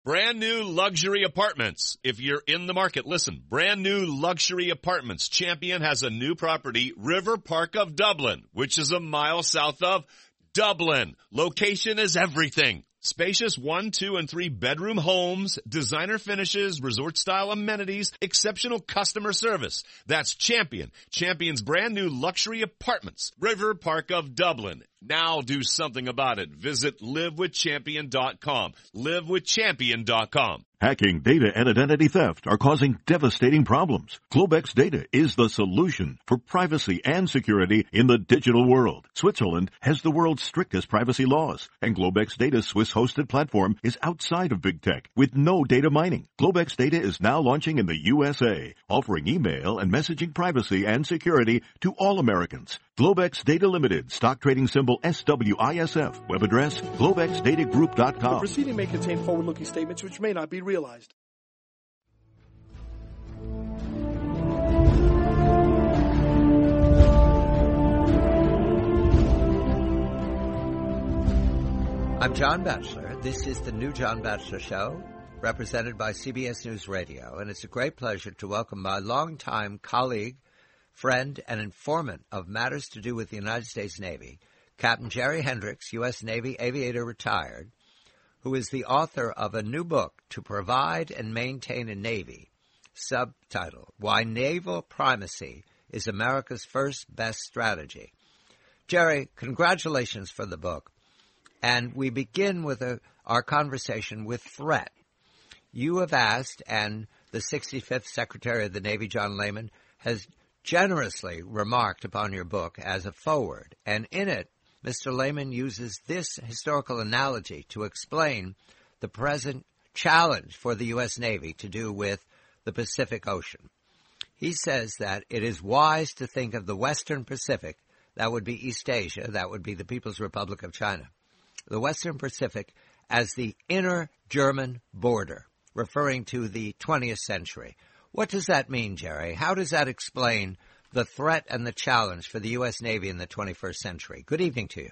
Brand new luxury apartments. If you're in the market, listen. Brand new luxury apartments. Champion has a new property, River Park of Dublin, which is a mile south of Dublin. Location is everything. Spacious 1, 2, and 3 bedroom homes, designer finishes, resort-style amenities, exceptional customer service. That's Champion. Champion's brand new luxury apartments, River Park of Dublin. Now do something about it. Visit livewithchampion.com. Livewithchampion.com. Hacking, data, and identity theft are causing devastating problems. Globex Data is the solution for privacy and security in the digital world. Switzerland has the world's strictest privacy laws, and Globex Data's Swiss-hosted platform is outside of big tech with no data mining. Globex Data is now launching in the USA, offering email and messaging privacy and security to all Americans. Globex Data Limited, stock trading symbol SWISF, web address globexdatagroup.com. The proceeding may contain forward-looking statements which may not be realized. I'm John Batchelor. This is the new John Batchelor Show, represented by CBS News Radio, and it's a great pleasure to welcome my longtime colleague, friend, and informant of matters to do with the United States Navy, Captain Jerry Hendricks, U.S. Navy aviator retired, who is the author of a new book, To Provide and Maintain a Navy, subtitle, Why Naval Primacy is America's First Best Strategy. Jerry, congratulations for the book. And we begin with our conversation with threat. You have asked, and the 65th Secretary of the Navy, John Lehman, has generously remarked upon your book as a foreword. And in it, Mr. Lehman uses this historical analogy to explain the present challenge for the U.S. Navy to do with the Pacific Ocean. He says that it is wise to think of the Western Pacific, that would be East Asia, that would be the People's Republic of China, the Western Pacific as the inner German border, referring to the 20th century. What does that mean, Jerry? How does that explain the threat and the challenge for the U.S. Navy in the 21st century? Good evening to you.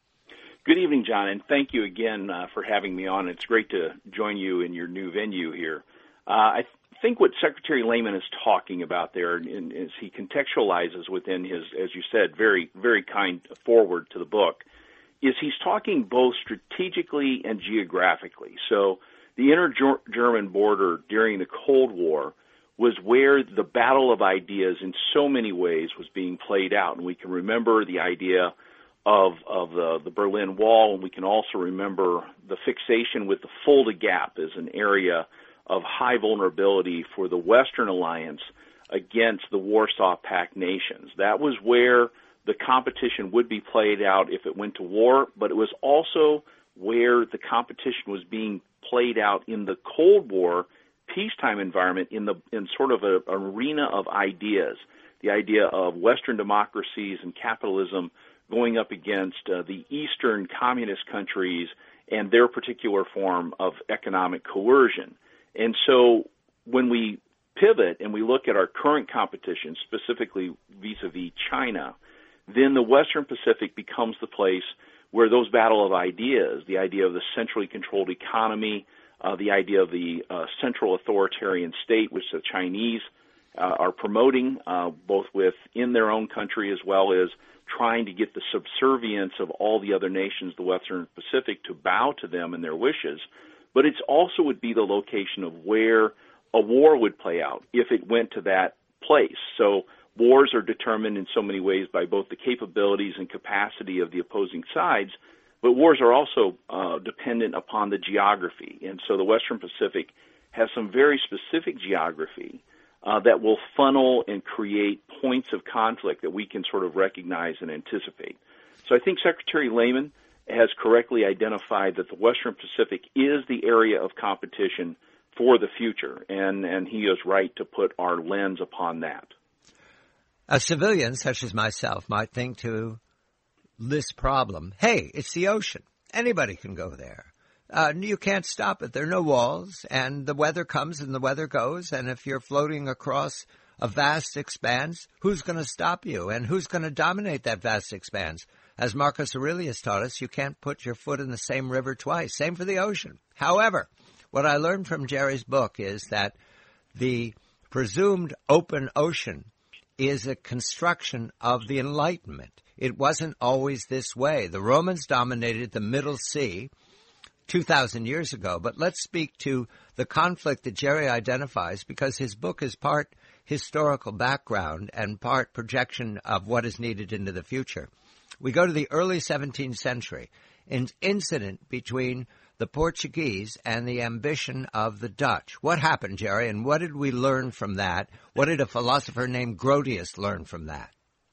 Good evening, John, and thank you again for having me on. It's great to join you in your new venue here. I think what Secretary Lehman is talking about there, and as he contextualizes within his, as you said, very, very kind foreword to the book, is he's talking both strategically and geographically. So the inter-German border during the Cold War was where the battle of ideas in so many ways was being played out. And we can remember the idea of the Berlin Wall, and we can also remember the fixation with the Fulda Gap as an area of high vulnerability for the Western Alliance against the Warsaw Pact nations. That was where the competition would be played out if it went to war, but it was also where the competition was being played out in the Cold War peacetime environment in sort of an arena of ideas, the idea of Western democracies and capitalism going up against the Eastern communist countries and their particular form of economic coercion. And so when we pivot and we look at our current competition, specifically vis-a-vis China, then the Western Pacific becomes the place where those battle of ideas, the idea of the centrally controlled economy, the idea of the central authoritarian state, which the Chinese are promoting, both within their own country as well as trying to get the subservience of all the other nations, the Western Pacific, to bow to them and their wishes. But it also would be the location of where a war would play out if it went to that place. So wars are determined in so many ways by both the capabilities and capacity of the opposing sides, but wars are also dependent upon the geography. And so the Western Pacific has some very specific geography that will funnel and create points of conflict that we can sort of recognize and anticipate. So I think Secretary Lehman has correctly identified that the Western Pacific is the area of competition for the future, and he is right to put our lens upon that. A civilian, such as myself, might think to this problem, hey, it's the ocean. Anybody can go there. You can't stop it. There are no walls, and the weather comes and the weather goes, and if you're floating across a vast expanse, who's going to stop you, and who's going to dominate that vast expanse? As Marcus Aurelius taught us, you can't put your foot in the same river twice. Same for the ocean. However, What I learned from Jerry's book is that the presumed open ocean is a construction of the Enlightenment. It wasn't always this way. The Romans dominated the Middle Sea 2,000 years ago. But let's speak to the conflict that Jerry identifies, because his book is part historical background and part projection of what is needed into the future. We go to the early 17th century, an incident between the Portuguese and the ambition of the Dutch. What happened, Jerry, and what did we learn from that? What did a philosopher named Grotius learn from that?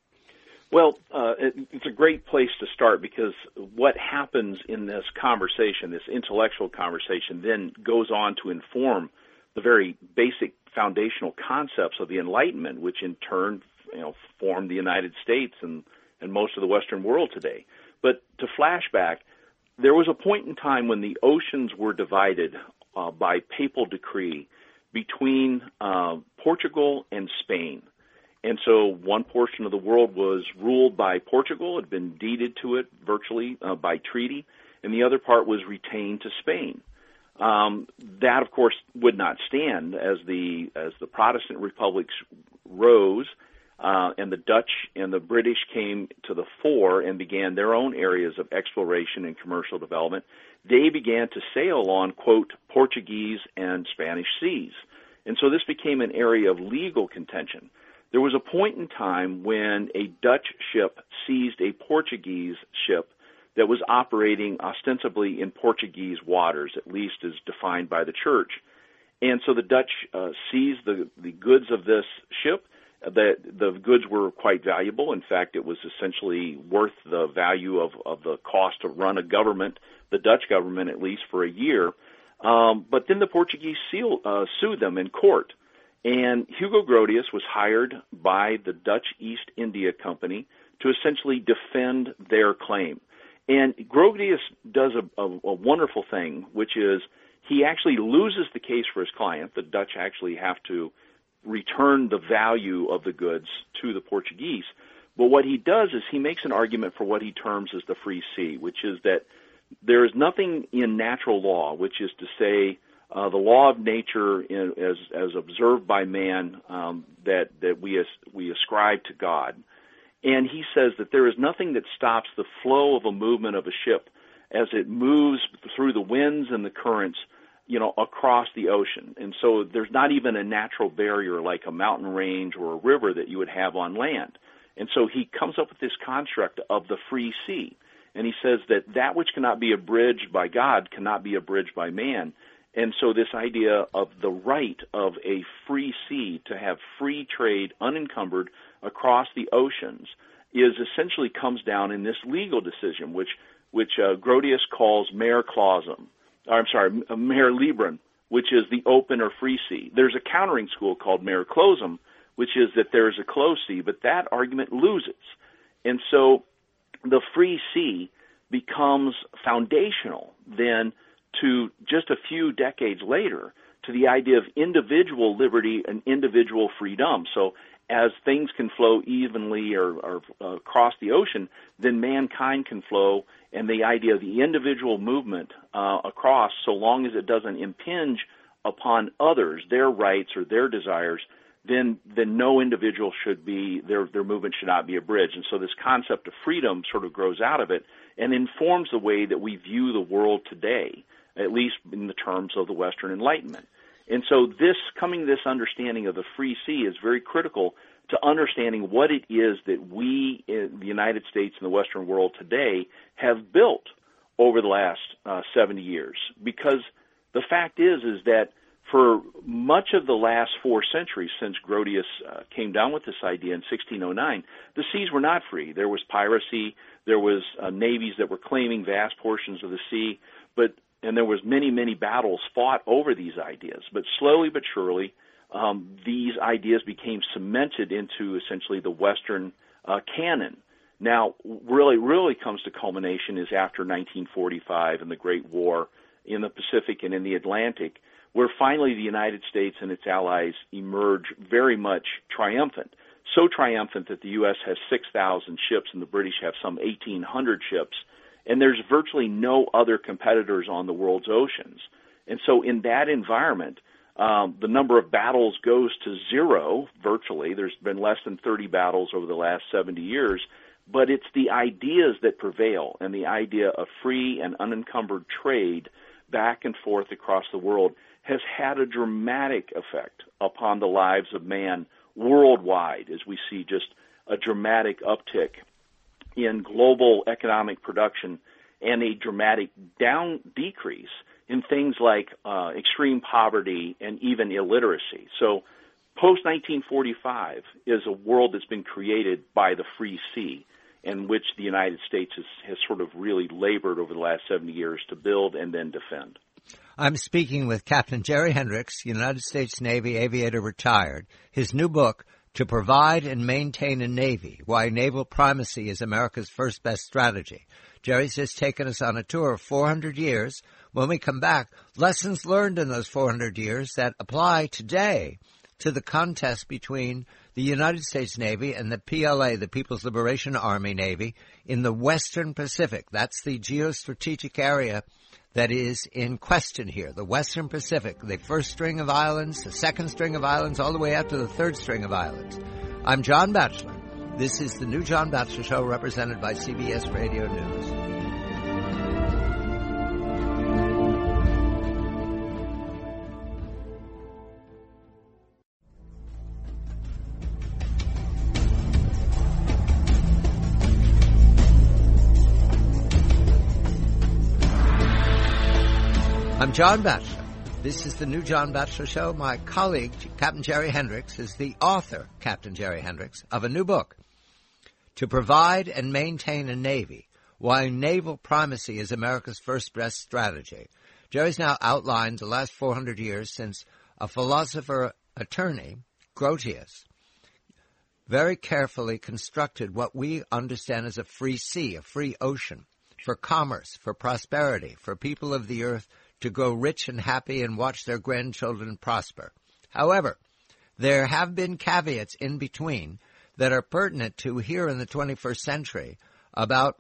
Well, it's a great place to start, because what happens in this conversation, this intellectual conversation, then goes on to inform the very basic foundational concepts of the Enlightenment, which in turn, formed the United States and most of the Western world today. But to flashback, there was a point in time when the oceans were divided by papal decree between Portugal and Spain. And so one portion of the world was ruled by Portugal, had been deeded to it virtually by treaty, and the other part was retained to Spain. That, of course, would not stand as the Protestant republics rose, and the Dutch and the British came to the fore and began their own areas of exploration and commercial development. They began to sail on, quote, Portuguese and Spanish seas. And so this became an area of legal contention. There was a point in time when a Dutch ship seized a Portuguese ship that was operating ostensibly in Portuguese waters, at least as defined by the church. And so the Dutch seized the goods of this ship. The goods were quite valuable. In fact, it was essentially worth the value of the cost to run a government, the Dutch government at least, for a year. But then the Portuguese sued them in court. And Hugo Grotius was hired by the Dutch East India Company to essentially defend their claim. And Grotius does a wonderful thing, which is he actually loses the case for his client. The Dutch actually have to return the value of the goods to the Portuguese. But what he does is he makes an argument for what he terms as the free sea, which is that there is nothing in natural law, which is to say the law of nature as observed by man that we ascribe to God. And he says that there is nothing that stops the flow of a movement of a ship as it moves through the winds and the currents, across the ocean. And so there's not even a natural barrier like a mountain range or a river that you would have on land. And so he comes up with this construct of the free sea. And he says that which cannot be abridged by God cannot be abridged by man. And so this idea of the right of a free sea to have free trade unencumbered across the oceans is essentially comes down in this legal decision, which Grotius calls mare liberum, which is the open or free sea. There's a countering school called mare closum, which is that there is a closed sea, but that argument loses. And so the free sea becomes foundational then to just a few decades later to the idea of individual liberty and individual freedom. So as things can flow evenly or across the ocean, then mankind can flow, and the idea of the individual movement across, so long as it doesn't impinge upon others, their rights or their desires, then no individual should be, their movement should not be abridged. And so this concept of freedom sort of grows out of it and informs the way that we view the world today, at least in the terms of the Western Enlightenment. And so this understanding of the free sea is very critical to understanding what it is that we in the United States and the Western world today have built over the last 70 years. Because the fact is that for much of the last 4 centuries since Grotius came down with this idea in 1609, the seas were not free. There was piracy, there was navies that were claiming vast portions of the sea, and there was many, many battles fought over these ideas. But slowly but surely, these ideas became cemented into essentially the Western canon. Now, really comes to culmination is after 1945 and the Great War in the Pacific and in the Atlantic, where finally the United States and its allies emerge very much triumphant. So triumphant that the U.S. has 6,000 ships and the British have some 1,800 ships. And there's virtually no other competitors on the world's oceans. And so in that environment, the number of battles goes to zero virtually. There's been less than 30 battles over the last 70 years, but it's the ideas that prevail, and the idea of free and unencumbered trade back and forth across the world has had a dramatic effect upon the lives of man worldwide, as we see just a dramatic uptick in global economic production and a dramatic decrease in things like extreme poverty and even illiteracy. So post-1945 is a world that's been created by the free sea, in which the United States has sort of really labored over the last 70 years to build and then defend. I'm speaking with Captain Jerry Hendricks, United States Navy aviator retired. His new book, To Provide and Maintain a Navy, Why Naval Primacy is America's First Best Strategy. Jerry's just taken us on a tour of 400 years. When we come back, lessons learned in those 400 years that apply today to the contest between the United States Navy and the PLA, the People's Liberation Army Navy, in the Western Pacific. That's the geostrategic area that is in question here, the Western Pacific, the first string of islands, the second string of islands, all the way up to the third string of islands. I'm John Batchelor. This is the new John Batchelor Show, represented by CBS Radio News. I'm John Batchelor. This is the new John Batchelor Show. My colleague, Captain Jerry Hendricks, is the author, Captain Jerry Hendricks, of a new book, To Provide and Maintain a Navy, Why Naval Primacy is America's First Best Strategy. Jerry's now outlined the last 400 years since a philosopher-attorney, Grotius, very carefully constructed what we understand as a free sea, a free ocean, for commerce, for prosperity, for people of the earth to grow rich and happy and watch their grandchildren prosper. However, there have been caveats in between that are pertinent to here in the 21st century about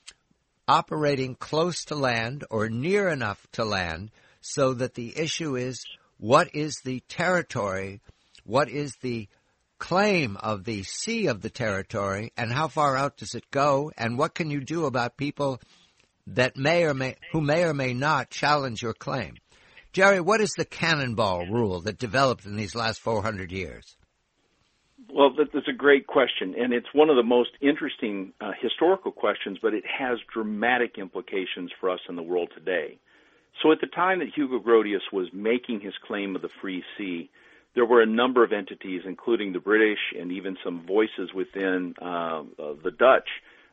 operating close to land or near enough to land, so that the issue is, what is the territory, what is the claim of the sea of the territory, and how far out does it go, and what can you do about people that who may or may not challenge your claim? Jerry, what is the cannonball rule that developed in these last 400 years? Well, that's a great question, and it's one of the most interesting historical questions, but it has dramatic implications for us in the world today. So at the time that Hugo Grotius was making his claim of the free sea, there were a number of entities, including the British and even some voices within the Dutch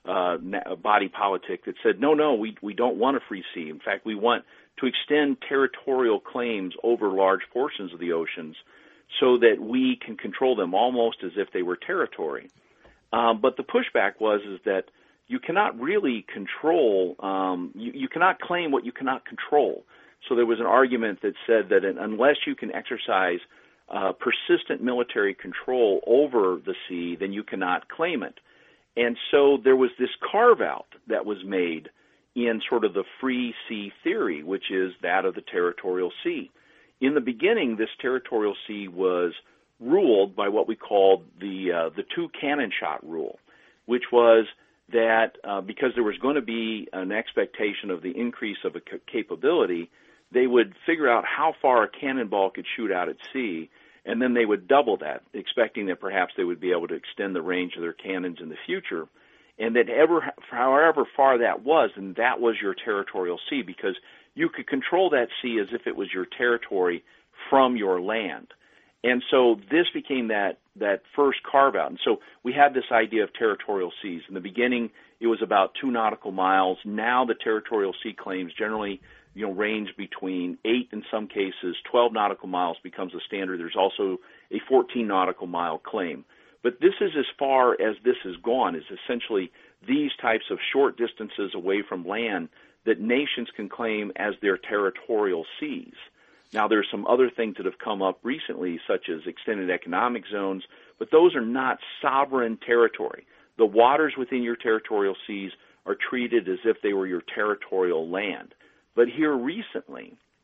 body politic, that said, no, we don't want a free sea. In fact, we want to extend territorial claims over large portions of the oceans so that we can control them almost as if they were territory. But the pushback was that you cannot really control, you cannot claim what you cannot control. So there was an argument that said that unless you can exercise persistent military control over the sea, then you cannot claim it. And so there was this carve-out that was made in sort of the free sea theory, which is that of the territorial sea. In the beginning, this territorial sea was ruled by what we called the two cannon shot rule, which was that because there was going to be an expectation of the increase of a capability, they would figure out how far a cannonball could shoot out at sea, and then they would double that, expecting that perhaps they would be able to extend the range of their cannons in the future. And that however far that was, and that was your territorial sea, because you could control that sea as if it was your territory from your land. And so this became that first carve-out. And so we had this idea of territorial seas. In the beginning, it was about 2 nautical miles. Now the territorial sea claims generally range between 8, in some cases, 12 nautical miles becomes a standard. There's also a 14 nautical mile claim. But this is as far as this has gone, is essentially these types of short distances away from land that nations can claim as their territorial seas. Now, there are some other things that have come up recently, such as extended economic zones, but those are not sovereign territory. The waters within your territorial seas are treated as if they were your territorial land. But here recently,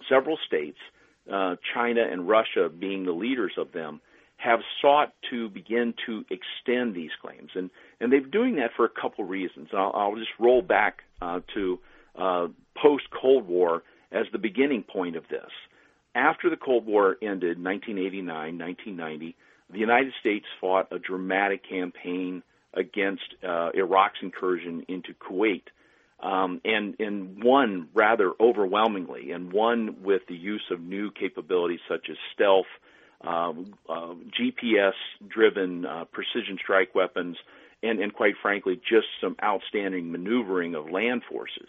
several states, China and Russia being the leaders of them, have sought to begin to extend these claims. And they've doing that for a couple reasons. I'll just roll back to post-Cold War as the beginning point of this. After the Cold War ended, 1989, 1990, the United States fought a dramatic campaign against Iraq's incursion into Kuwait, and won rather overwhelmingly, and won with the use of new capabilities such as stealth, GPS-driven precision strike weapons, and quite frankly, just some outstanding maneuvering of land forces.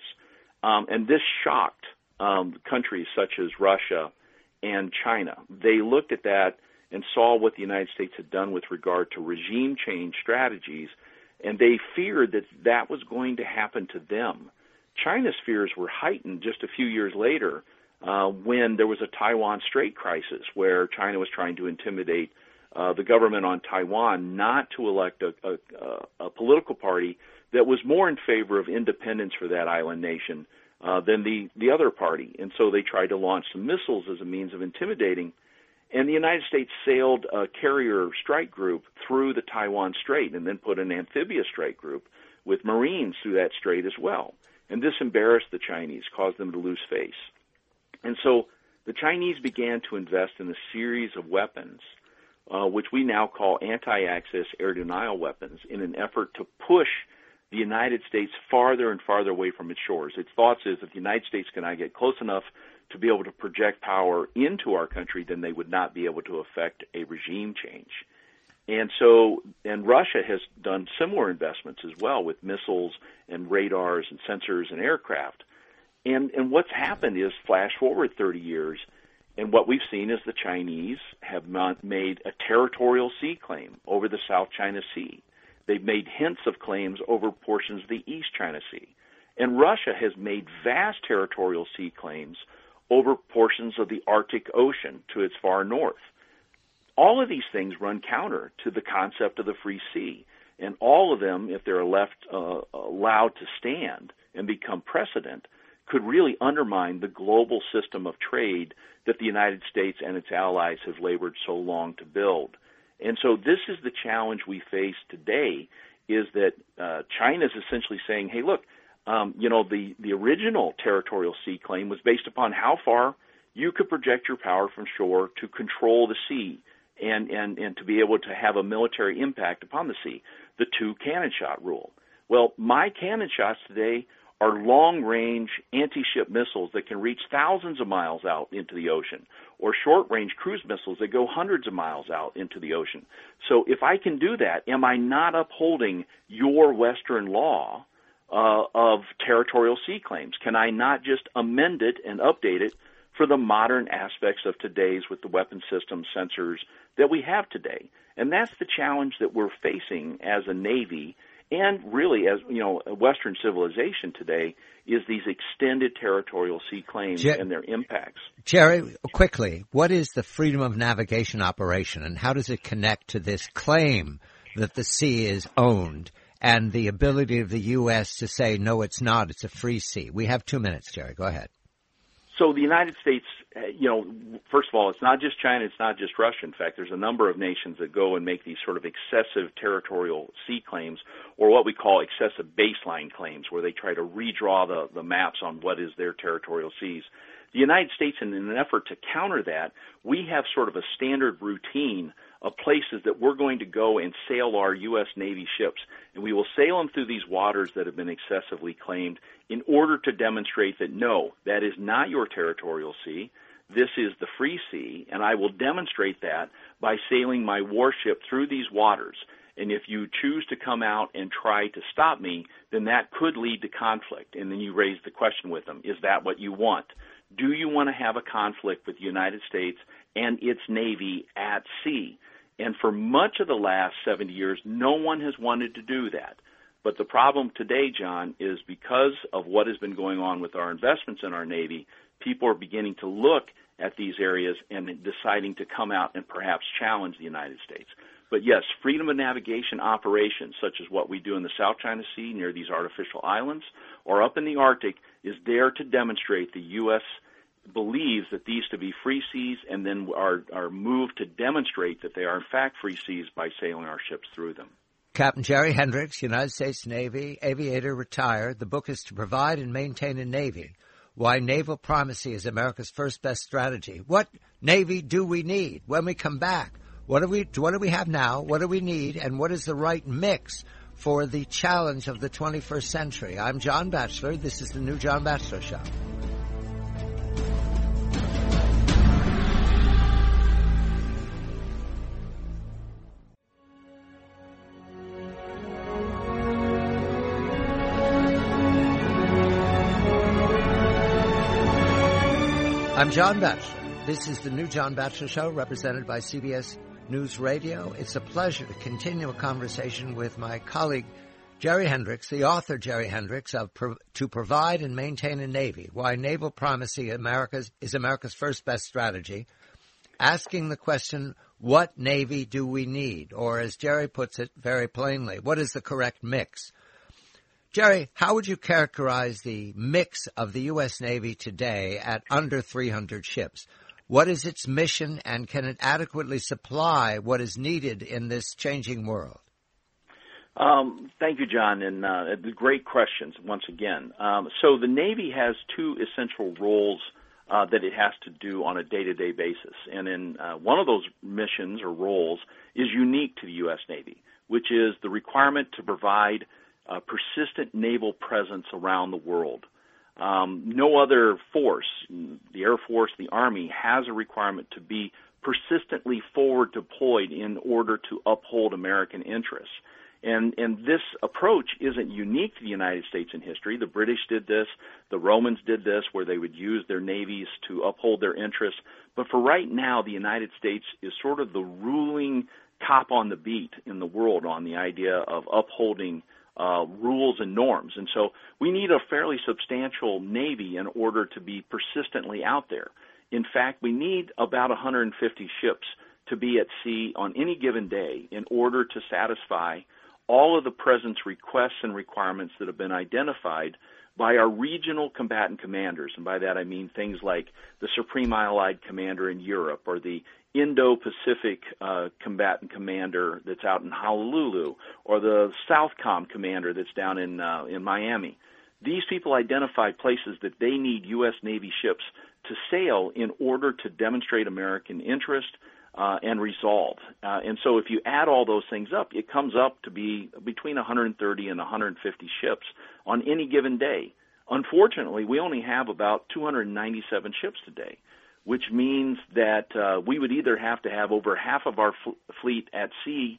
And this shocked countries such as Russia and China. They looked at that and saw what the United States had done with regard to regime change strategies, and they feared that that was going to happen to them. China's fears were heightened just a few years later when there was a Taiwan Strait crisis, where China was trying to intimidate the government on Taiwan not to elect a political party that was more in favor of independence for that island nation than the other party. And so they tried to launch some missiles as a means of intimidating. And the United States sailed a carrier strike group through the Taiwan Strait and then put an amphibious strike group with Marines through that strait as well. And this embarrassed the Chinese, caused them to lose face. And so the Chinese began to invest in a series of weapons, which we now call anti-access air denial weapons, in an effort to push the United States farther and farther away from its shores. Its thoughts is if the United States cannot get close enough to be able to project power into our country, then they would not be able to affect a regime change. And Russia has done similar investments as well with missiles and radars and sensors and aircraft. And what's happened is, flash forward 30 years, and what we've seen is the Chinese have made a territorial sea claim over the South China Sea. They've made hints of claims over portions of the East China Sea. And Russia has made vast territorial sea claims over portions of the Arctic Ocean to its far north. All of these things run counter to the concept of the free sea. And all of them, if they're left allowed to stand and become precedent, could really undermine the global system of trade that the United States and its allies have labored so long to build. And so this is the challenge we face today, is that China is essentially saying, hey, look, the original territorial sea claim was based upon how far you could project your power from shore to control the sea and to be able to have a military impact upon the sea, the two cannon shot rule. Well, my cannon shots today are long-range anti-ship missiles that can reach thousands of miles out into the ocean, or short-range cruise missiles that go hundreds of miles out into the ocean. So if I can do that, am I not upholding your Western law of territorial sea claims? Can I not just amend it and update it for the modern aspects of today's with the weapon systems, sensors that we have today? And that's the challenge that we're facing as a Navy, and really, as a Western civilization today, is these extended territorial sea claims and their impacts. Jerry, quickly, what is the Freedom of Navigation operation, and how does it connect to this claim that the sea is owned and the ability of the U.S. to say, no, it's not, it's a free sea? We have 2 minutes, Jerry. Go ahead. So the United States, first of all, it's not just China, it's not just Russia. In fact, there's a number of nations that go and make these sort of excessive territorial sea claims, or what we call excessive baseline claims, where they try to redraw the maps on what is their territorial seas. The United States, in an effort to counter that, we have sort of a standard routine of places that we're going to go and sail our U.S. Navy ships, and we will sail them through these waters that have been excessively claimed in order to demonstrate that, no, that is not your territorial sea, this is the free sea, and I will demonstrate that by sailing my warship through these waters. And if you choose to come out and try to stop me, then that could lead to conflict. And then you raise the question with them, is that what you want? Do you want to have a conflict with the United States and its Navy at sea? And for much of the last 70 years, no one has wanted to do that. But the problem today, John, is because of what has been going on with our investments in our Navy, people are beginning to look at these areas and deciding to come out and perhaps challenge the United States. But yes, freedom of navigation operations, such as what we do in the South China Sea near these artificial islands or up in the Arctic, is there to demonstrate the U.S. believes that these to be free seas, and then are moved to demonstrate that they are in fact free seas by sailing our ships through them. Captain Jerry Hendricks, United States Navy, aviator, retired. The book is To Provide and Maintain a Navy, Why Naval Primacy is America's First Best Strategy. What Navy do we need? When we come back, what do we have now? What do we need? And what is the right mix for the challenge of the 21st century? I'm John Batchelor. This is the New John Batchelor Show. I'm John Batchelor. This is the New John Batchelor Show, represented by CBS News Radio. It's a pleasure to continue a conversation with my colleague, Jerry Hendricks, the author, Jerry Hendricks, of To Provide and Maintain a Navy, Why Naval Primacy is America's First Best Strategy, asking the question, what Navy do we need? Or as Jerry puts it very plainly, what is the correct mix? Jerry, how would you characterize the mix of the U.S. Navy today at under 300 ships? What is its mission, and can it adequately supply what is needed in this changing world? Thank you, John, and great questions once again. So the Navy has two essential roles that it has to do on a day-to-day basis, and in one of those missions or roles is unique to the U.S. Navy, which is the requirement to provide persistent naval presence around the world. No other force, the Air Force, the Army, has a requirement to be persistently forward deployed in order to uphold American interests. And this approach isn't unique to the United States in history. The British did this. The Romans did this, where they would use their navies to uphold their interests. But for right now, the United States is sort of the ruling cop on the beat in the world on the idea of upholding rules and norms. And so we need a fairly substantial Navy in order to be persistently out there. In fact, we need about 150 ships to be at sea on any given day in order to satisfy all of the presence requests and requirements that have been identified by our regional combatant commanders. And by that I mean things like the Supreme Allied Commander in Europe, or the Indo-Pacific combatant commander that's out in Honolulu, or the Southcom commander that's down in Miami. These people identify places that they need U.S. Navy ships to sail in order to demonstrate American interest and resolve. And so if you add all those things up, it comes up to be between 130 and 150 ships on any given day. Unfortunately, we only have about 297 ships today, which means that we would either have to have over half of our fleet at sea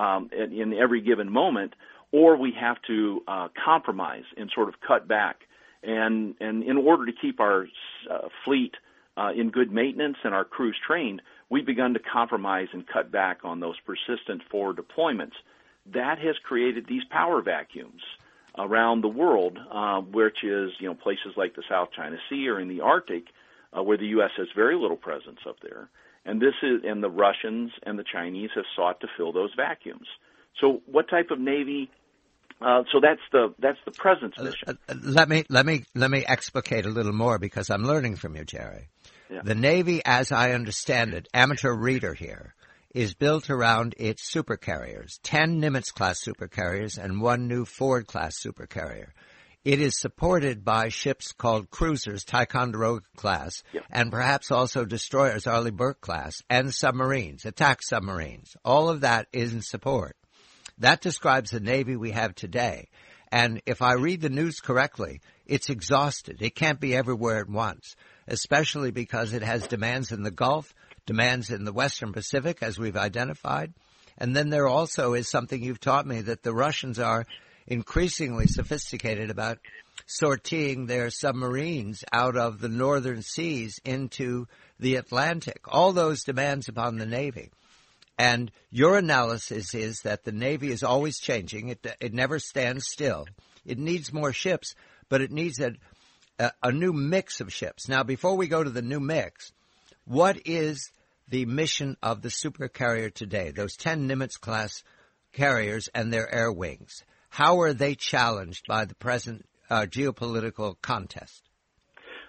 in every given moment, or we have to compromise and sort of cut back. And in order to keep our fleet in good maintenance and our crews trained, we've begun to compromise and cut back on those persistent forward deployments. That has created these power vacuums around the world, which is, places like the South China Sea or in the Arctic, where the U.S. has very little presence up there. And the Russians and the Chinese have sought to fill those vacuums. So what type of Navy? So that's the presence mission. Let me explicate a little more, because I'm learning from you, Jerry. Yeah. The Navy, as I understand it, amateur reader here, is built around its supercarriers, 10 Nimitz-class supercarriers and 1 new Ford-class supercarrier. It is supported by ships called cruisers, Ticonderoga class, yep, and perhaps also destroyers, Arleigh Burke class, and submarines, attack submarines. All of that is in support. That describes the Navy we have today. And if I read the news correctly, it's exhausted. It can't be everywhere at once, especially because it has demands in the Gulf, demands in the Western Pacific, as we've identified. And then there also is something you've taught me, that the Russians are increasingly sophisticated about sortying their submarines out of the northern seas into the Atlantic. All those demands upon the Navy. And your analysis is that the Navy is always changing. It never stands still. It needs more ships, but it needs a new mix of ships. Now, before we go to the new mix, what is the mission of the supercarrier today, those 10 Nimitz-class carriers and their air wings? How are they challenged by the present geopolitical contest?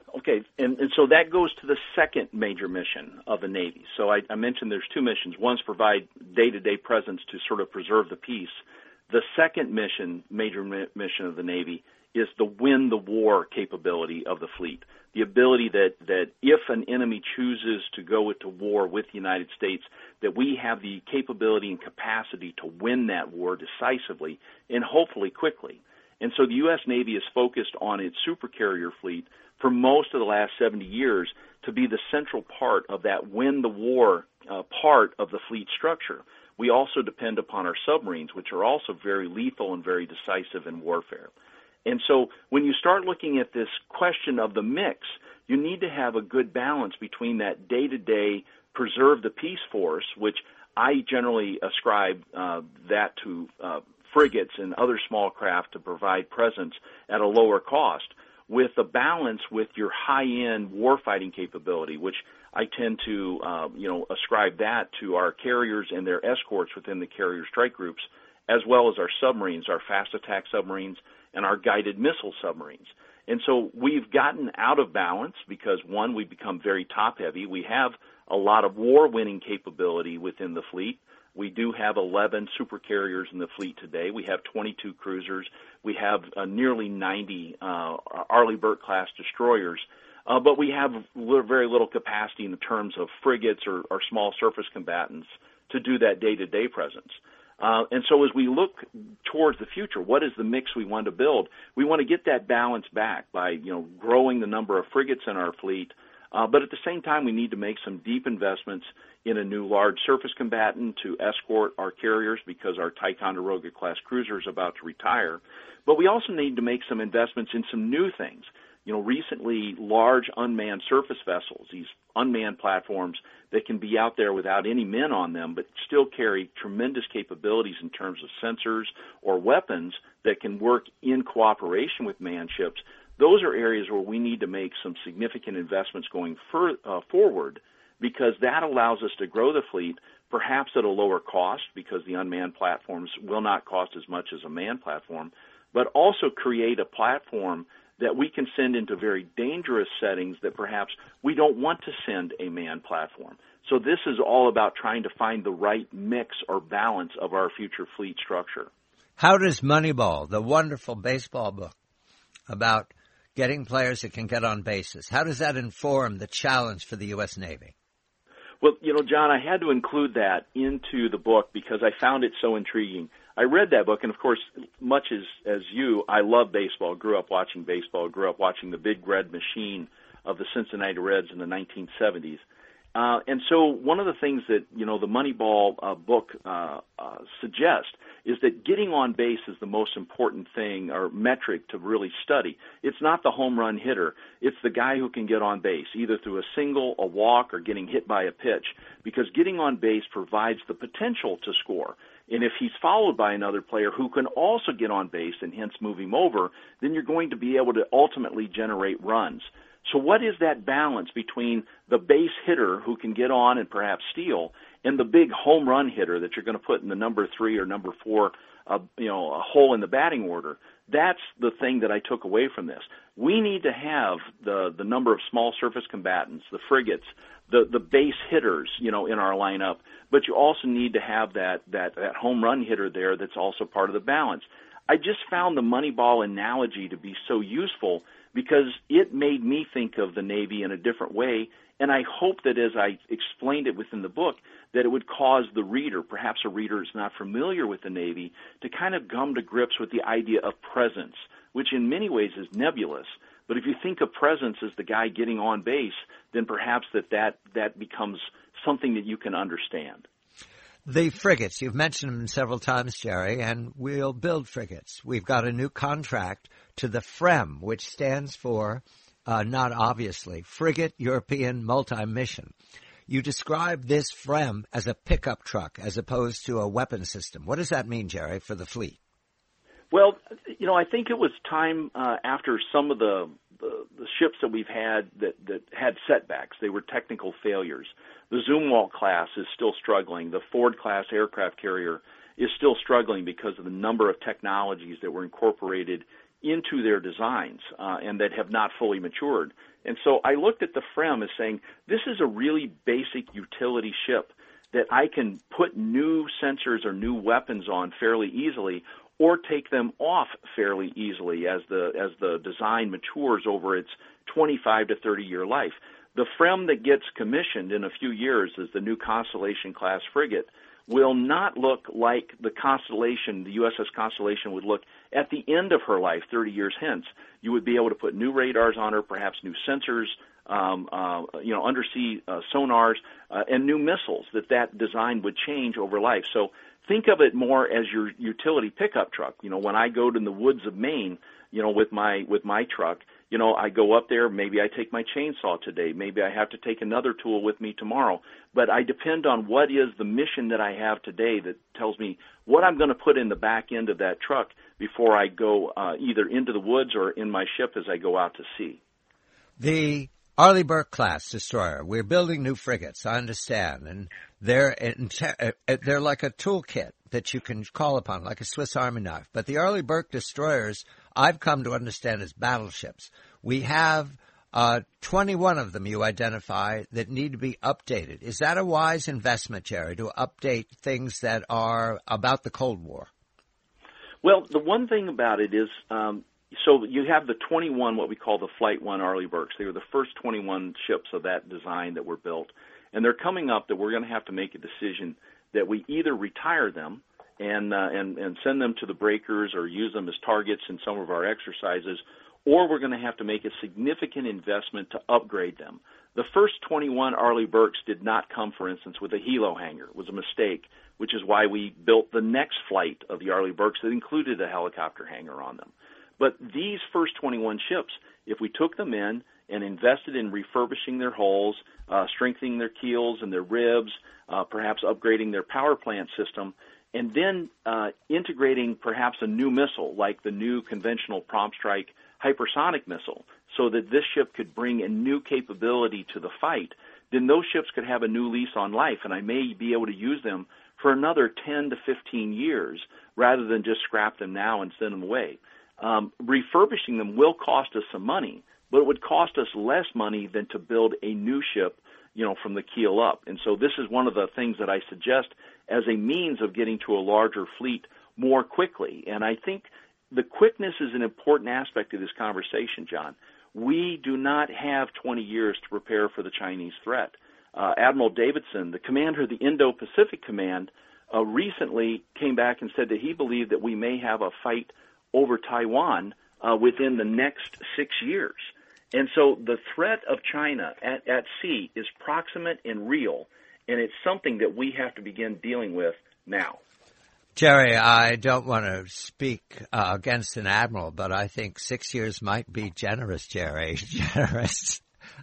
Okay, and so that goes to the second major mission of the Navy. So I mentioned there's two missions. One's provide day-to-day presence to sort of preserve the peace. The second mission, major mission of the Navy, is the win the war capability of the fleet. The ability that if an enemy chooses to go into war with the United States, that we have the capability and capacity to win that war decisively and hopefully quickly. And so the U.S. Navy is focused on its supercarrier fleet for most of the last 70 years to be the central part of that win the war part of the fleet structure. We also depend upon our submarines, which are also very lethal and very decisive in warfare. And so when you start looking at this question of the mix, you need to have a good balance between that day-to-day preserve the peace force, which I generally ascribe that to frigates and other small craft to provide presence at a lower cost, with a balance with your high-end warfighting capability, which I tend to ascribe that to our carriers and their escorts within the carrier strike groups, as well as our submarines, our fast attack submarines, and our guided missile submarines. And so we've gotten out of balance because, one, we've become very top-heavy. We have a lot of war-winning capability within the fleet. We do have 11 supercarriers in the fleet today. We have 22 cruisers. We have nearly 90 Arleigh Burke-class destroyers. But we have very little capacity in terms of frigates or small surface combatants to do that day-to-day presence. And so as we look towards the future, what is the mix we want to build? We want to get that balance back by, growing the number of frigates in our fleet. But at the same time, we need to make some deep investments in a new large surface combatant to escort our carriers because our Ticonderoga-class cruiser is about to retire. But we also need to make some investments in some new things. Recently, large unmanned surface vessels, these unmanned platforms that can be out there without any men on them but still carry tremendous capabilities in terms of sensors or weapons that can work in cooperation with manned ships. Those are areas where we need to make some significant investments going forward, because that allows us to grow the fleet perhaps at a lower cost, because the unmanned platforms will not cost as much as a manned platform, but also create a platform that we can send into very dangerous settings that perhaps we don't want to send a manned platform. So this is all about trying to find the right mix or balance of our future fleet structure. How does Moneyball, the wonderful baseball book about getting players that can get on bases, how does that inform the challenge for the U.S. Navy? Well, John, I had to include that into the book because I found it so intriguing. I read that book, and of course, much as you, I love baseball, grew up watching baseball, grew up watching the big red machine of the Cincinnati Reds in the 1970s. And so one of the things that, the Moneyball book suggests is that getting on base is the most important thing or metric to really study. It's not the home run hitter. It's the guy who can get on base, either through a single, a walk, or getting hit by a pitch, because getting on base provides the potential to score. And if he's followed by another player who can also get on base and hence move him over, then you're going to be able to ultimately generate runs. So what is that balance between the base hitter who can get on and perhaps steal and the big home run hitter that you're going to put in the number 3 or number 4, a hole in the batting order? That's the thing that I took away from this. We need to have the number of small surface combatants, the frigates, the base hitters, in our lineup, but you also need to have that home run hitter there that's also part of the balance. I just found the Moneyball analogy to be so useful because it made me think of the Navy in a different way, and I hope that as I explained it within the book, that it would cause the reader, perhaps a reader who's not familiar with the Navy, to kind of come to grips with the idea of presence, which in many ways is nebulous. But if you think of presence as the guy getting on base, then perhaps that becomes something that you can understand. The frigates, you've mentioned them several times, Jerry, and we'll build frigates. We've got a new contract to the FREM, which stands for, not obviously, Frigate European Multi-Mission. You describe this FREM as a pickup truck as opposed to a weapon system. What does that mean, Jerry, for the fleet? Well, I think it was time after some of the ships that we've had that had setbacks. They were technical failures. The Zumwalt class is still struggling. The Ford-class aircraft carrier is still struggling because of the number of technologies that were incorporated into their designs and that have not fully matured. And so I looked at the Frem as saying, this is a really basic utility ship that I can put new sensors or new weapons on fairly easily, or take them off fairly easily as the design matures over its 25 to 30-year life. The Frem that gets commissioned in a few years as the new Constellation-class frigate will not look like the Constellation, the USS Constellation would look at the end of her life, 30 years hence. You would be able to put new radars on her, perhaps new sensors, undersea sonars, and new missiles that design would change over life. So think of it more as your utility pickup truck. When I go to the woods of Maine, with my truck, I go up there, maybe I take my chainsaw today, maybe I have to take another tool with me tomorrow, but I depend on what is the mission that I have today that tells me what I'm going to put in the back end of that truck before I go either into the woods or in my ship as I go out to sea. The Arleigh Burke-class destroyer, we're building new frigates, I understand, and they're like a toolkit that you can call upon, like a Swiss Army knife. But the Arleigh Burke destroyers, I've come to understand as battleships. We have 21 of them you identify that need to be updated. Is that a wise investment, Jerry, to update things that are about the Cold War? Well, the one thing about it is, so you have the 21, what we call the Flight 1 Arleigh Burkes. They were the first 21 ships of that design that were built. And they're coming up that we're going to have to make a decision that we either retire them and send them to the breakers or use them as targets in some of our exercises, or we're going to have to make a significant investment to upgrade them. The first 21 Arleigh Burkes did not come, for instance, with a helo hangar. It was a mistake, which is why we built the next flight of the Arleigh Burkes that included a helicopter hangar on them. But these first 21 ships, if we took them in and invested in refurbishing their hulls, strengthening their keels and their ribs, perhaps upgrading their power plant system, and then integrating perhaps a new missile like the new conventional Prompt Strike hypersonic missile so that this ship could bring a new capability to the fight, then those ships could have a new lease on life, and I may be able to use them for another 10 to 15 years rather than just scrap them now and send them away. Refurbishing them will cost us some money, but it would cost us less money than to build a new ship, from the keel up. And so this is one of the things that I suggest as a means of getting to a larger fleet more quickly. And I think the quickness is an important aspect of this conversation, John. We do not have 20 years to prepare for the Chinese threat. Admiral Davidson, the commander of the Indo-Pacific Command, recently came back and said that he believed that we may have a fight over Taiwan within the next 6 years. And so the threat of China at sea is proximate and real, and it's something that we have to begin dealing with now. Jerry, I don't want to speak against an admiral, but I think 6 years might be generous, Jerry. Generous.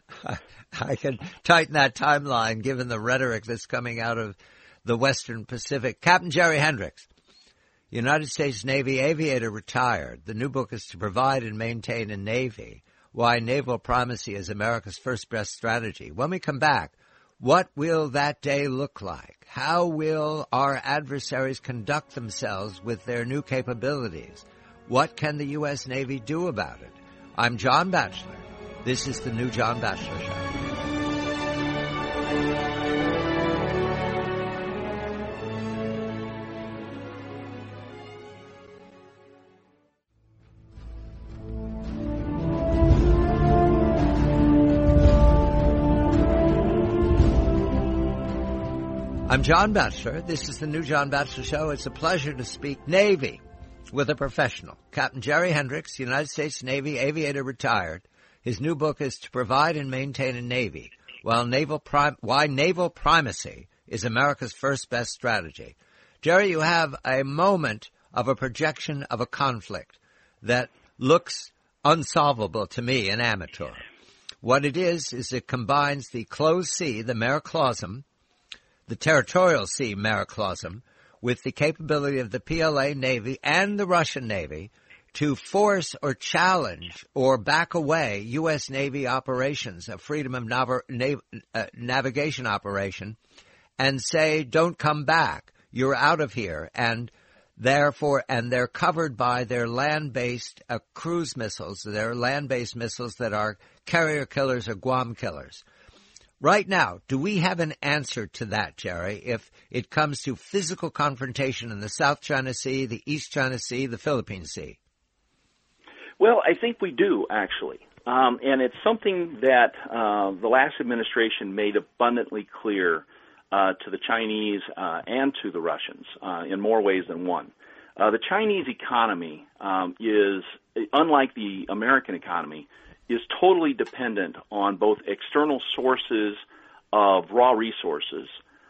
I can tighten that timeline given the rhetoric that's coming out of the Western Pacific. Captain Jerry Hendricks, United States Navy aviator, retired. The new book is To Provide and Maintain a Navy, Why Naval Primacy is America's First Best Strategy. When we come back, what will that day look like? How will our adversaries conduct themselves with their new capabilities? What can the U.S. Navy do about it? I'm John Batchelor. This is the New John Batchelor Show. I'm John Batchelor. This is the New John Batchelor Show. It's a pleasure to speak Navy with a professional. Captain Jerry Hendricks, United States Navy aviator, retired. His new book is To Provide and Maintain a Navy, Why Naval Primacy is America's First Best Strategy. Jerry, you have a moment of a projection of a conflict that looks unsolvable to me, an amateur. What it is it combines the closed sea, the mare clausum, the territorial sea, mare clausum, with the capability of the PLA Navy and the Russian Navy to force or challenge or back away U.S. Navy operations, a freedom of navigation operation, and say, don't come back, you're out of here. And Therefore, and they're covered by their land-based cruise missiles. They're land-based missiles that are carrier killers or Guam killers. Right now, do we have an answer to that, Jerry, if it comes to physical confrontation in the South China Sea, the East China Sea, the Philippine Sea? Well, I think we do, actually. And it's something that the last administration made abundantly clear to the Chinese and to the Russians in more ways than one. The Chinese economy is, unlike the American economy, is totally dependent on both external sources of raw resources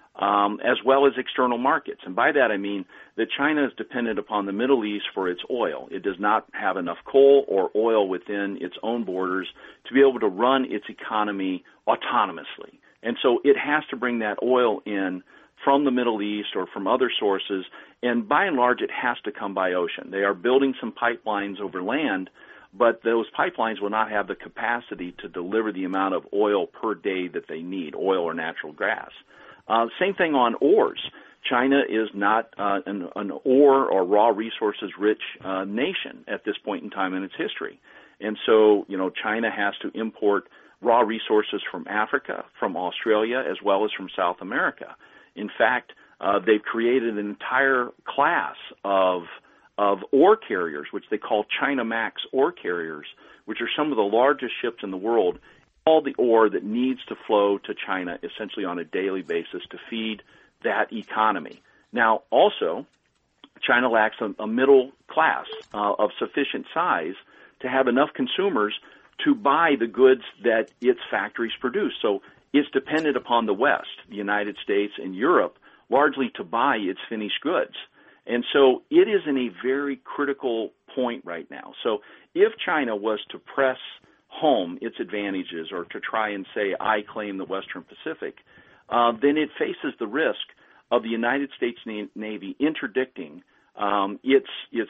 as well as external markets. And by that I mean that China is dependent upon the Middle East for its oil. It does not have enough coal or oil within its own borders to be able to run its economy autonomously. And so it has to bring that oil in from the Middle East or from other sources, and by and large it has to come by ocean. They are building some pipelines over land, but those pipelines will not have the capacity to deliver the amount of oil per day that they need, oil or natural gas. Same thing on ores. China is not an ore or raw resources rich nation at this point in time in its history. And so, China has to import raw resources from Africa, from Australia, as well as from South America. In fact, they've created an entire class of ore carriers, which they call China Max ore carriers, which are some of the largest ships in the world, all the ore that needs to flow to China essentially on a daily basis to feed that economy. Now, also, China lacks a middle class of sufficient size to have enough consumers to buy the goods that its factories produce. So it's dependent upon the West, the United States and Europe, largely to buy its finished goods. And so it is in a very critical point right now. So if China was to press home its advantages or to try and say, I claim the Western Pacific, then it faces the risk of the United States Navy interdicting its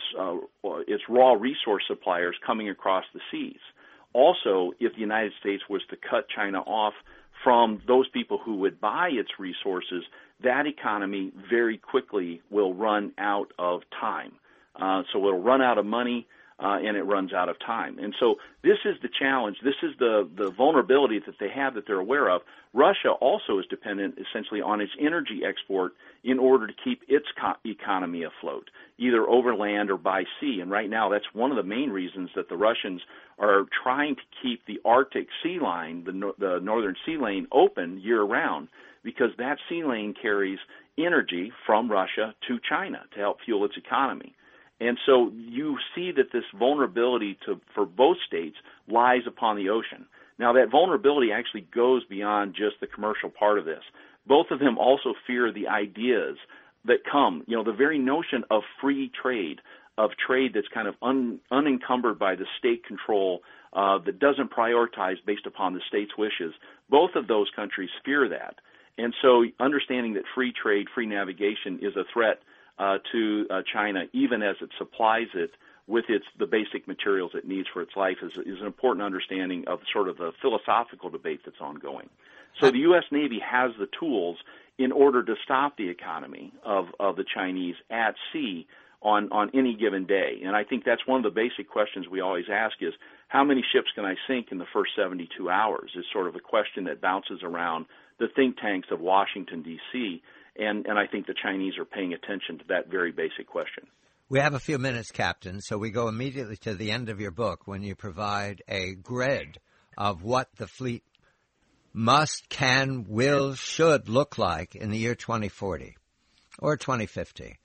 raw resource suppliers coming across the seas. Also, if the United States was to cut China off from those people who would buy its resources, that economy very quickly will run out of time. So it'll run out of money, and it runs out of time. And so this is the challenge. This is the vulnerability that they have that they're aware of. Russia also is dependent essentially on its energy export in order to keep its economy afloat, either over land or by sea. And right now that's one of the main reasons that the Russians are trying to keep the Arctic sea line, the northern sea lane, open year-round, because that sea lane carries energy from Russia to China to help fuel its economy. And so you see that this vulnerability for both states lies upon the ocean. Now, that vulnerability actually goes beyond just the commercial part of this. Both of them also fear the ideas that come, the very notion of free trade, of trade that's kind of unencumbered by the state control, that doesn't prioritize based upon the state's wishes. Both of those countries fear that. And so understanding that free trade, free navigation is a threat to China, even as it supplies it with the basic materials it needs for its life, is an important understanding of sort of the philosophical debate that's ongoing. So the U.S. Navy has the tools in order to stop the economy of the Chinese at sea on any given day. And I think that's one of the basic questions we always ask is, how many ships can I sink in the first 72 hours is sort of a question that bounces around the think tanks of Washington, D.C., and I think the Chinese are paying attention to that very basic question. We have a few minutes, Captain, so we go immediately to the end of your book when you provide a grid of what the fleet must, can, will, should look like in the year 2040 or 2050.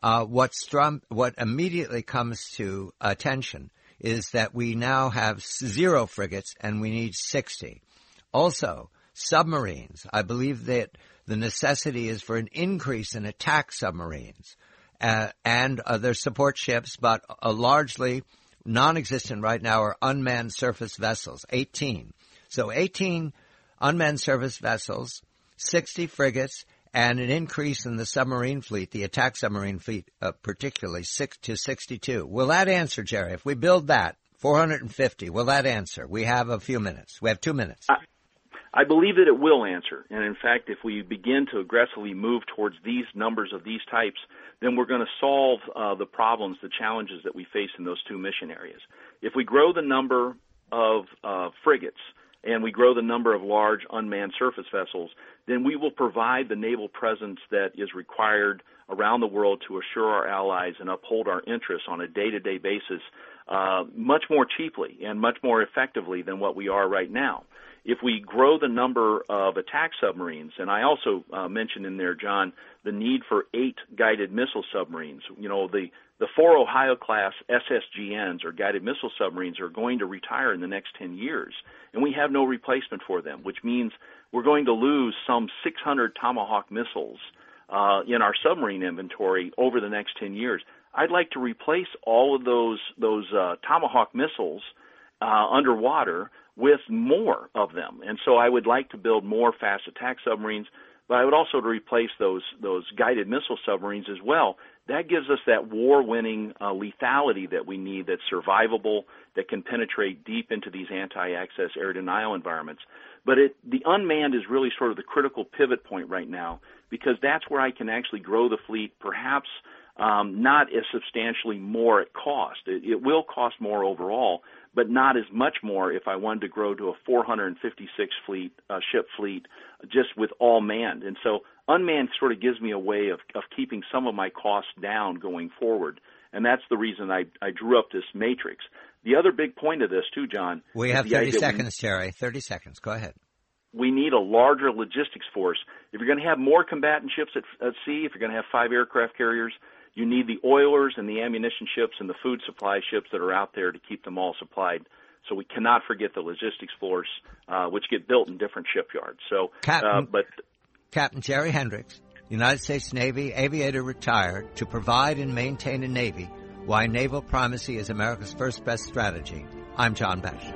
What immediately comes to attention is that we now have 0 frigates and we need 60. Also, submarines. I believe that the necessity is for an increase in attack submarines and their support ships, but largely non-existent right now are unmanned surface vessels, 18. So 18 unmanned surface vessels, 60 frigates, and an increase in the submarine fleet, the attack submarine fleet particularly, 6 to 62. Will that answer, Jerry? If we build that, 450, will that answer? We have a few minutes. We have 2 minutes. I believe that it will answer. And in fact, if we begin to aggressively move towards these numbers of these types, then we're going to solve the problems, the challenges that we face in those two mission areas. If we grow the number of frigates and we grow the number of large unmanned surface vessels, then we will provide the naval presence that is required around the world to assure our allies and uphold our interests on a day-to-day basis much more cheaply and much more effectively than what we are right now. If we grow the number of attack submarines, and I also mentioned in there, John, the need for 8 guided missile submarines. You know, the 4 Ohio-class SSGNs, or guided missile submarines, are going to retire in the next 10 years, and we have no replacement for them, which means we're going to lose some 600 Tomahawk missiles in our submarine inventory over the next 10 years. I'd like to replace all of those Tomahawk missiles underwater with more of them. And so I would like to build more fast attack submarines, but I would also replace those guided missile submarines as well. That gives us that war-winning lethality that we need, that's survivable, that can penetrate deep into these anti-access air denial environments. But the unmanned is really sort of the critical pivot point right now, because that's where I can actually grow the fleet, perhaps not as substantially more at cost. It will cost more overall, but not as much more if I wanted to grow to a 456 ship fleet just with all manned. And so unmanned sort of gives me a way of keeping some of my costs down going forward. And that's the reason I drew up this matrix. The other big point of this, too, John. We have 30 seconds, Jerry. 30 seconds. Go ahead. We need a larger logistics force. If you're going to have more combatant ships at sea, if you're going to have 5 aircraft carriers, you need the oilers and the ammunition ships and the food supply ships that are out there to keep them all supplied. So we cannot forget the logistics force, which get built in different shipyards. So, Captain Jerry Hendricks, United States Navy aviator retired, to provide and maintain a Navy. Why naval primacy is America's first best strategy. I'm John Batchelor.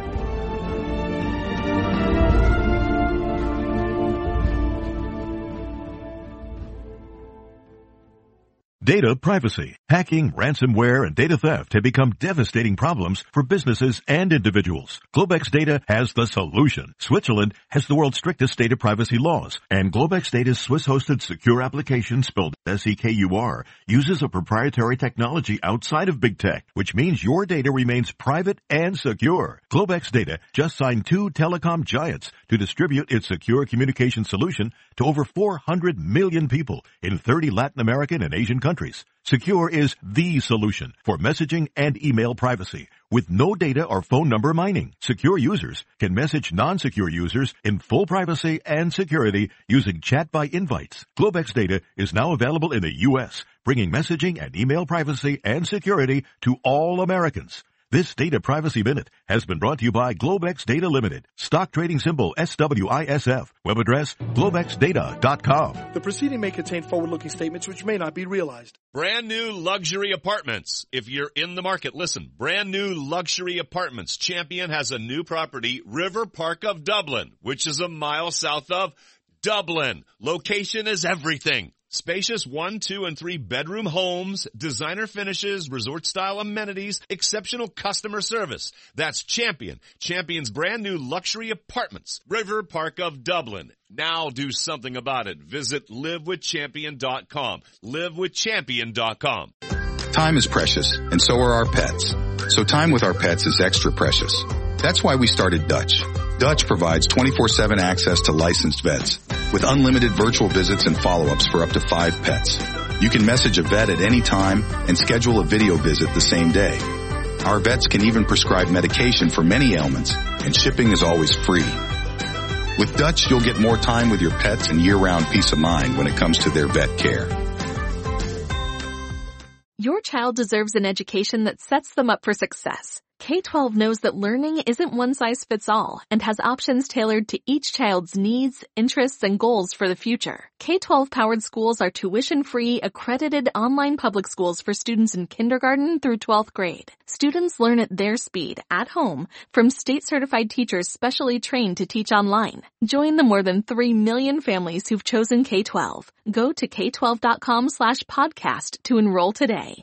Data privacy, hacking, ransomware, and data theft have become devastating problems for businesses and individuals. Globex Data has the solution. Switzerland has the world's strictest data privacy laws, and Globex Data's Swiss-hosted secure application, spelled SEKUR, uses a proprietary technology outside of big tech, which means your data remains private and secure. Globex Data just signed 2 telecom giants to distribute its secure communication solution to over 400 million people in 30 Latin American and Asian countries. Secure is the solution for messaging and email privacy. With no data or phone number mining, secure users can message non-secure users in full privacy and security using chat by invites. Globex Data is now available in the U.S., bringing messaging and email privacy and security to all Americans. This Data Privacy Minute has been brought to you by Globex Data Limited. Stock trading symbol SWISF. Web address globexdata.com. The proceeding may contain forward-looking statements which may not be realized. Brand new luxury apartments. If you're in the market, listen. Brand new luxury apartments. Champion has a new property, River Park of Dublin, which is a mile south of Dublin. Location is everything. Spacious 1, 2, and 3 bedroom homes, designer finishes, resort-style amenities, exceptional customer service. That's Champion. Champion's brand new luxury apartments. River Park of Dublin. Now do something about it. Visit livewithchampion.com. Livewithchampion.com. Time is precious, and so are our pets. So time with our pets is extra precious. That's why we started Dutch. Dutch provides 24/7 access to licensed vets with unlimited virtual visits and follow-ups for up to 5 pets. You can message a vet at any time and schedule a video visit the same day. Our vets can even prescribe medication for many ailments, and shipping is always free. With Dutch, you'll get more time with your pets and year-round peace of mind when it comes to their vet care. Your child deserves an education that sets them up for success. K-12 knows that learning isn't one size fits all and has options tailored to each child's needs, interests, and goals for the future. K-12 powered schools are tuition-free, accredited online public schools for students in kindergarten through 12th grade. Students learn at their speed, at home, from state-certified teachers specially trained to teach online. Join the more than 3 million families who've chosen K-12. Go to k12.com/podcast to enroll today.